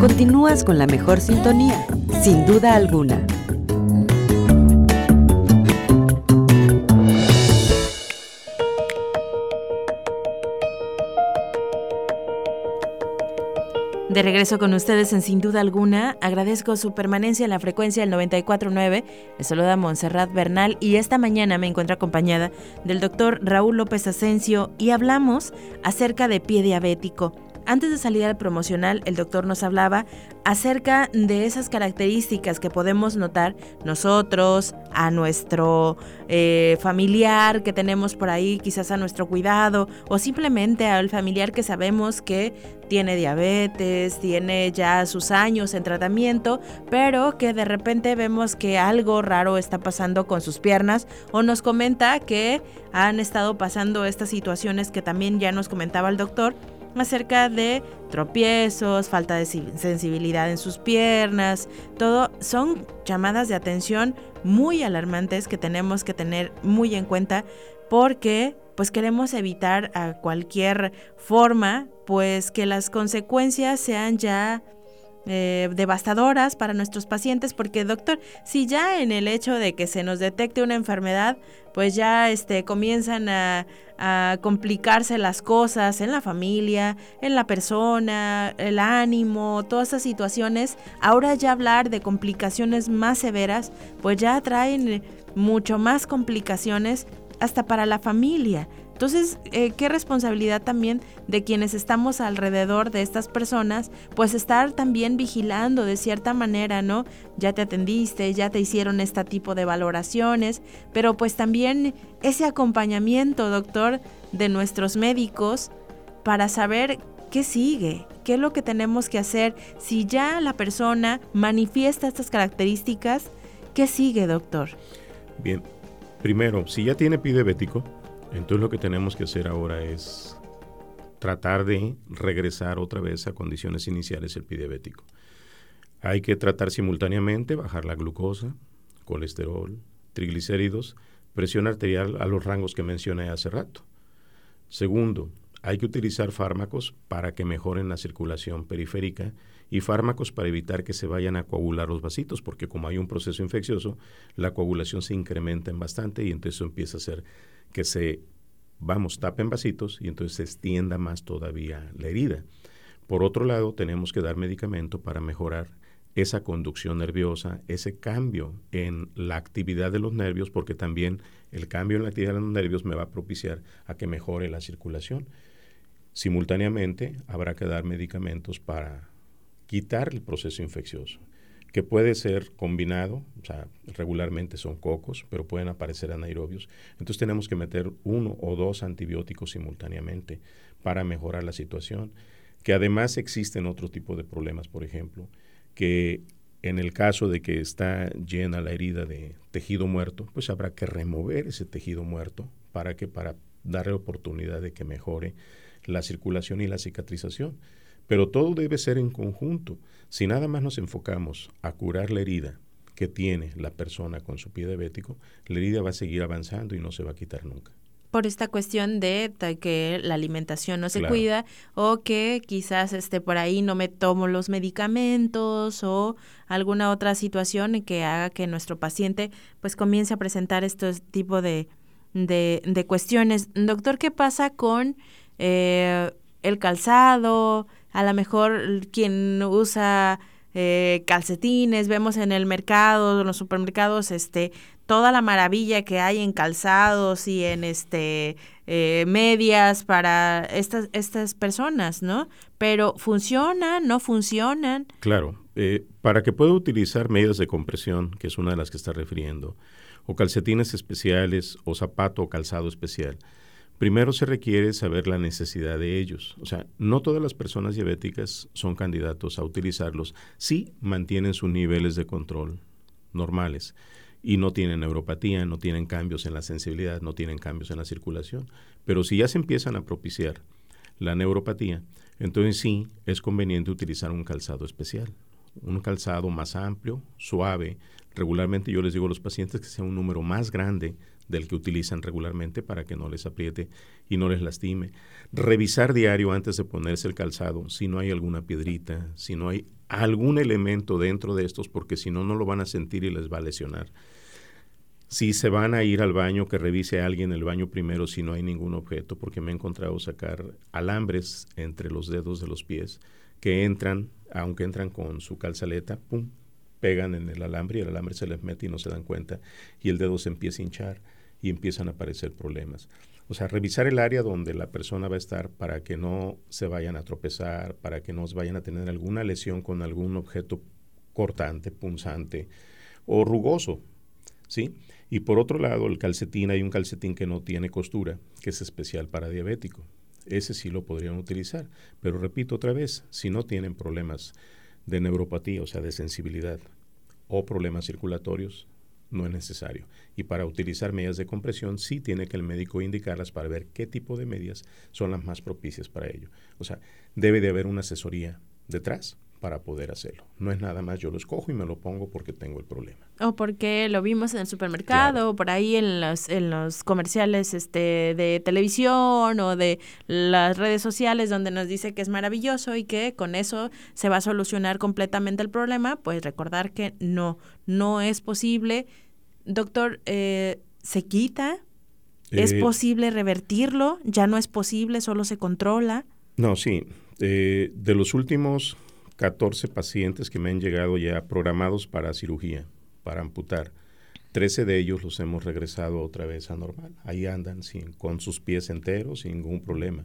Continúas con la mejor sintonía, sin duda alguna. De regreso con ustedes en Sin Duda Alguna, agradezco su permanencia en la frecuencia del 94.9, les saluda Montserrat Bernal y esta mañana me encuentro acompañada del doctor Raúl López Asensio y hablamos acerca de pie diabético. Antes de salir al promocional, el doctor nos hablaba acerca de esas características que podemos notar nosotros, a nuestro familiar que tenemos por ahí, quizás a nuestro cuidado, o simplemente al familiar que sabemos que tiene diabetes, tiene ya sus años en tratamiento, pero que de repente vemos que algo raro está pasando con sus piernas, o nos comenta que han estado pasando estas situaciones que también ya nos comentaba el doctor, acerca de tropiezos, falta de sensibilidad en sus piernas, todo son llamadas de atención muy alarmantes que tenemos que tener muy en cuenta porque pues queremos evitar a cualquier forma pues que las consecuencias sean ya devastadoras para nuestros pacientes, porque doctor, si ya en el hecho de que se nos detecte una enfermedad, pues ya comienzan a complicarse las cosas en la familia, en la persona, el ánimo, todas esas situaciones, ahora ya hablar de complicaciones más severas, pues ya traen mucho más complicaciones hasta para la familia. Entonces, qué responsabilidad también de quienes estamos alrededor de estas personas, pues estar también vigilando de cierta manera, ¿no? Ya te atendiste, ya te hicieron este tipo de valoraciones, pero pues también ese acompañamiento, doctor, de nuestros médicos para saber qué sigue, qué es lo que tenemos que hacer. Si ya la persona manifiesta estas características, ¿qué sigue, doctor? Bien, primero, si ya tiene pie diabético, entonces lo que tenemos que hacer ahora es tratar de regresar otra vez a condiciones iniciales del pie diabético. Hay que tratar simultáneamente, bajar la glucosa, colesterol, triglicéridos, presión arterial a los rangos que mencioné hace rato. Segundo, hay que utilizar fármacos para que mejoren la circulación periférica y fármacos para evitar que se vayan a coagular los vasitos, porque como hay un proceso infeccioso, la coagulación se incrementa en bastante y entonces eso empieza a hacer que se, tapen vasitos y entonces se extienda más todavía la herida. Por otro lado, tenemos que dar medicamento para mejorar esa conducción nerviosa, ese cambio en la actividad de los nervios, porque también el cambio en la actividad de los nervios me va a propiciar a que mejore la circulación. Simultáneamente, habrá que dar medicamentos para quitar el proceso infeccioso, que puede ser combinado, o sea, regularmente son cocos, pero pueden aparecer anaerobios. Entonces tenemos que meter 1 o 2 antibióticos simultáneamente para mejorar la situación, que además existen otro tipo de problemas, por ejemplo, que en el caso de que está llena la herida de tejido muerto, pues habrá que remover ese tejido muerto para darle oportunidad de que mejore la circulación y la cicatrización. Pero todo debe ser en conjunto. Si nada más nos enfocamos a curar la herida que tiene la persona con su pie diabético, la herida va a seguir avanzando y no se va a quitar nunca. Por esta cuestión de que la alimentación no se Claro. cuida o que quizás por ahí no me tomo los medicamentos o alguna otra situación que haga que nuestro paciente pues comience a presentar estos tipo de cuestiones. Doctor, ¿qué pasa con el calzado? A lo mejor quien usa calcetines, vemos en el mercado, en los supermercados, toda la maravilla que hay en calzados y en medias para estas personas, ¿no? Pero ¿funcionan? ¿No funcionan? Claro, para que pueda utilizar medidas de compresión, que es una de las que está refiriendo, o calcetines especiales o zapato o calzado especial, primero se requiere saber la necesidad de ellos. O sea, no todas las personas diabéticas son candidatos a utilizarlos si mantienen sus niveles de control normales y no tienen neuropatía, no tienen cambios en la sensibilidad, no tienen cambios en la circulación. Pero si ya se empiezan a propiciar la neuropatía, entonces sí es conveniente utilizar un calzado especial, un calzado más amplio, suave. Regularmente yo les digo a los pacientes que sea un número más grande del que utilizan regularmente para que no les apriete y no les lastime. Revisar diario antes de ponerse el calzado si no hay alguna piedrita, si no hay algún elemento dentro de estos, porque si no, no lo van a sentir y les va a lesionar. Si se van a ir al baño, que revise a alguien el baño primero si no hay ningún objeto, porque me he encontrado sacar alambres entre los dedos de los pies que entran, aunque entran con su calzaleta, ¡pum!, pegan en el alambre y el alambre se les mete y no se dan cuenta y el dedo se empieza a hinchar y empiezan a aparecer problemas. O sea, revisar el área donde la persona va a estar para que no se vayan a tropezar, para que no vayan a tener alguna lesión con algún objeto cortante, punzante o rugoso, ¿sí? Y por otro lado, el calcetín, hay un calcetín que no tiene costura, que es especial para diabético. Ese sí lo podrían utilizar, pero repito otra vez, si no tienen problemas de neuropatía, o sea, de sensibilidad o problemas circulatorios, no es necesario. Y para utilizar medias de compresión, sí tiene que el médico indicarlas para ver qué tipo de medias son las más propicias para ello. O sea, debe de haber una asesoría detrás para poder hacerlo. No es nada más yo lo escojo y me lo pongo porque tengo el problema. O porque lo vimos en el supermercado, claro, o por ahí en los comerciales de televisión o de las redes sociales donde nos dice que es maravilloso y que con eso se va a solucionar completamente el problema. Pues recordar que no es posible. Doctor, ¿se quita? ¿Es posible revertirlo? ¿Ya no es posible? ¿Solo se controla? No, sí. De los últimos 14 pacientes que me han llegado ya programados para cirugía, para amputar, 13 de ellos los hemos regresado otra vez a normal. Ahí andan con sus pies enteros, sin ningún problema.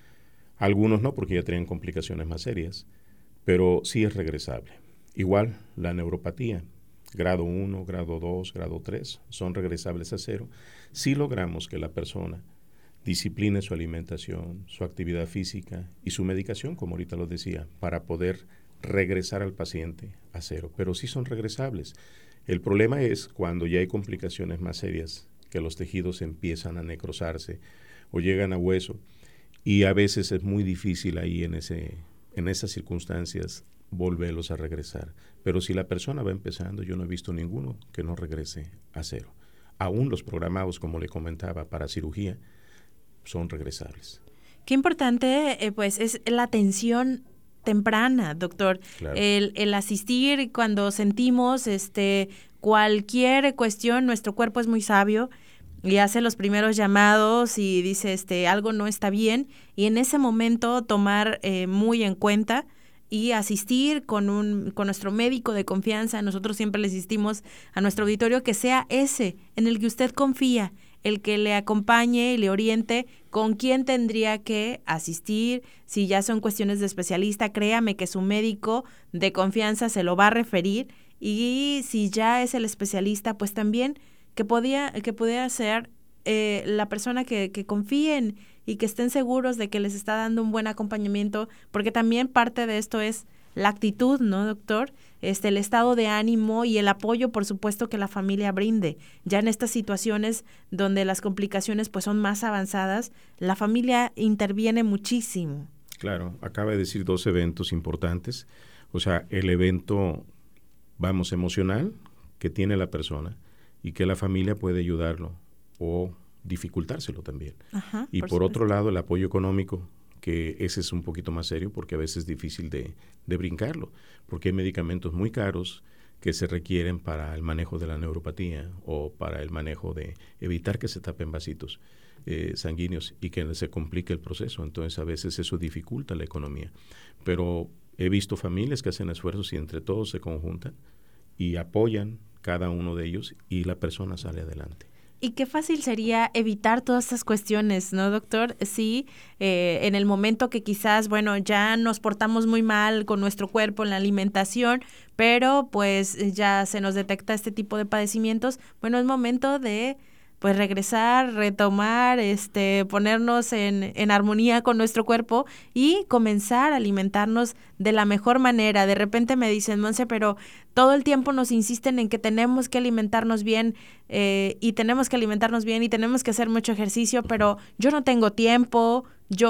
Algunos no, porque ya tienen complicaciones más serias, pero sí es regresable. Igual la neuropatía, grado 1, grado 2, grado 3, son regresables a cero si logramos que la persona discipline su alimentación, su actividad física y su medicación, como ahorita lo decía, para poder regresar al paciente a cero. Pero sí son regresables. El problema es cuando ya hay complicaciones más serias, que los tejidos empiezan a necrosarse o llegan a hueso, y a veces es muy difícil ahí en esas circunstancias volverlos a regresar. Pero si la persona va empezando, yo no he visto ninguno que no regrese a cero. Aún los programados, como le comentaba, para cirugía, son regresables. Qué importante, pues, es la atención temprana, doctor. Claro. El asistir cuando sentimos cualquier cuestión, nuestro cuerpo es muy sabio y hace los primeros llamados y dice algo no está bien, y en ese momento tomar muy en cuenta y asistir con nuestro médico de confianza. Nosotros siempre le insistimos a nuestro auditorio que sea ese en el que usted confía, el que le acompañe y le oriente con quién tendría que asistir. Si ya son cuestiones de especialista, créame que su médico de confianza se lo va a referir, y si ya es el especialista, pues también que pudiera ser la persona que confíen y que estén seguros de que les está dando un buen acompañamiento, porque también parte de esto es la actitud, ¿no, doctor? El estado de ánimo y el apoyo, por supuesto, que la familia brinde. Ya en estas situaciones donde las complicaciones pues son más avanzadas, la familia interviene muchísimo. Claro, acaba de decir 2 eventos importantes. O sea, el evento, emocional que tiene la persona y que la familia puede ayudarlo o dificultárselo también. Ajá, y por otro lado, el apoyo económico, que ese es un poquito más serio porque a veces es difícil de brincarlo, porque hay medicamentos muy caros que se requieren para el manejo de la neuropatía o para el manejo de evitar que se tapen vasitos sanguíneos y que se complique el proceso. Entonces a veces eso dificulta la economía. Pero he visto familias que hacen esfuerzos y entre todos se conjuntan y apoyan cada uno de ellos y la persona sale adelante. Y qué fácil sería evitar todas estas cuestiones, ¿no, doctor? Sí, en el momento que quizás, ya nos portamos muy mal con nuestro cuerpo en la alimentación, pero pues ya se nos detecta este tipo de padecimientos, es momento de pues regresar, retomar, ponernos en armonía con nuestro cuerpo y comenzar a alimentarnos de la mejor manera. De repente me dicen, Monse, pero todo el tiempo nos insisten en que tenemos que alimentarnos bien y tenemos que alimentarnos bien y tenemos que hacer mucho ejercicio, pero yo no tengo tiempo.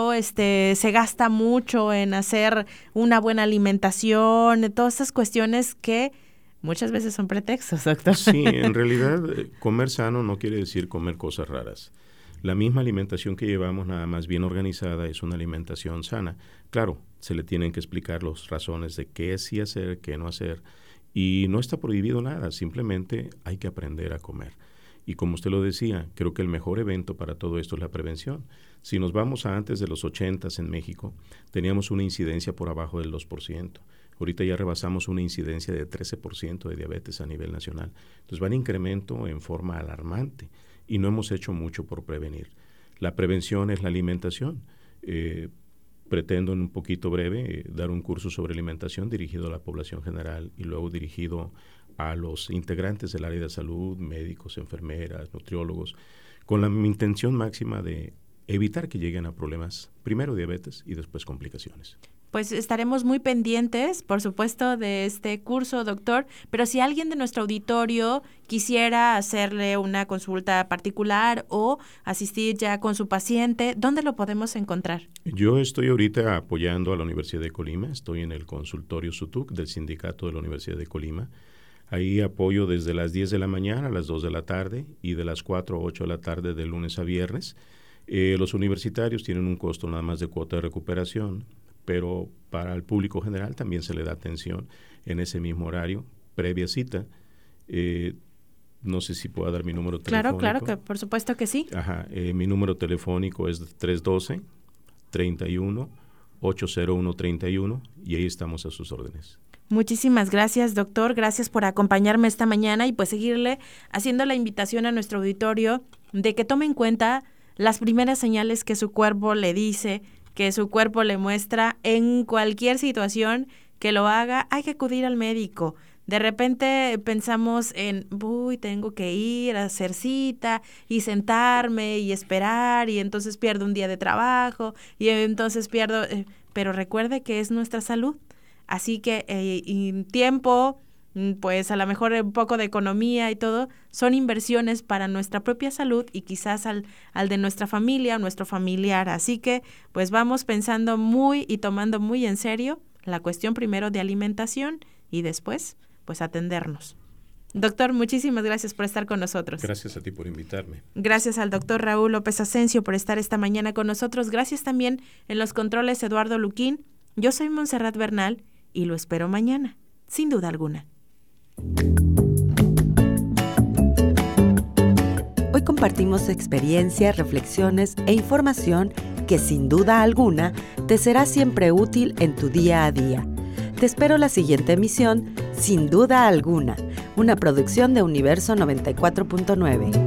Se gasta mucho en hacer una buena alimentación, todas esas cuestiones que muchas veces son pretextos, doctor. Sí, en realidad comer sano no quiere decir comer cosas raras. La misma alimentación que llevamos, nada más bien organizada, es una alimentación sana. Claro, se le tienen que explicar las razones de qué sí hacer, qué no hacer. Y no está prohibido nada, simplemente hay que aprender a comer. Y como usted lo decía, creo que el mejor evento para todo esto es la prevención. Si nos vamos a antes de los 80s en México, teníamos una incidencia por abajo del 2%. Ahorita ya rebasamos una incidencia de 13% de diabetes a nivel nacional. Entonces va en incremento en forma alarmante y no hemos hecho mucho por prevenir. La prevención es la alimentación. Pretendo en un poquito breve dar un curso sobre alimentación dirigido a la población general y luego dirigido a los integrantes del área de salud, médicos, enfermeras, nutriólogos, con la intención máxima de evitar que lleguen a problemas, primero diabetes y después complicaciones. Pues estaremos muy pendientes, por supuesto, de este curso, doctor, pero si alguien de nuestro auditorio quisiera hacerle una consulta particular o asistir ya con su paciente, ¿dónde lo podemos encontrar? Yo estoy ahorita apoyando a la Universidad de Colima, estoy en el consultorio SUTUC del sindicato de la Universidad de Colima. Ahí apoyo desde las 10 de la mañana a las 2 de la tarde y de las 4 a 8 de la tarde de lunes a viernes. Los universitarios tienen un costo nada más de cuota de recuperación, pero para el público general también se le da atención en ese mismo horario, previa cita. No sé si puedo dar mi número telefónico. Claro, que por supuesto que sí. Mi número telefónico es 312-31-80131 y ahí estamos a sus órdenes. Muchísimas gracias, doctor. Gracias por acompañarme esta mañana y pues seguirle haciendo la invitación a nuestro auditorio de que tome en cuenta las primeras señales que su cuerpo le dice, que su cuerpo le muestra en cualquier situación que lo haga. Hay que acudir al médico. De repente pensamos en, tengo que ir a hacer cita y sentarme y esperar y entonces pierdo un día de trabajo y entonces pierdo, pero recuerde que es nuestra salud. Así que tiempo, pues a lo mejor un poco de economía y todo, son inversiones para nuestra propia salud y quizás al de nuestra familia o nuestro familiar. Así que pues vamos pensando muy y tomando muy en serio la cuestión primero de alimentación y después pues atendernos. Doctor, muchísimas gracias por estar con nosotros. Gracias a ti por invitarme. Gracias al doctor Raúl López Asensio por estar esta mañana con nosotros. Gracias también en los controles Eduardo Luquín. Yo soy Montserrat Bernal y lo espero mañana, sin duda alguna. Hoy compartimos experiencias, reflexiones e información que sin duda alguna te será siempre útil en tu día a día. Te espero la siguiente emisión, sin duda alguna, una producción de Universo 94.9.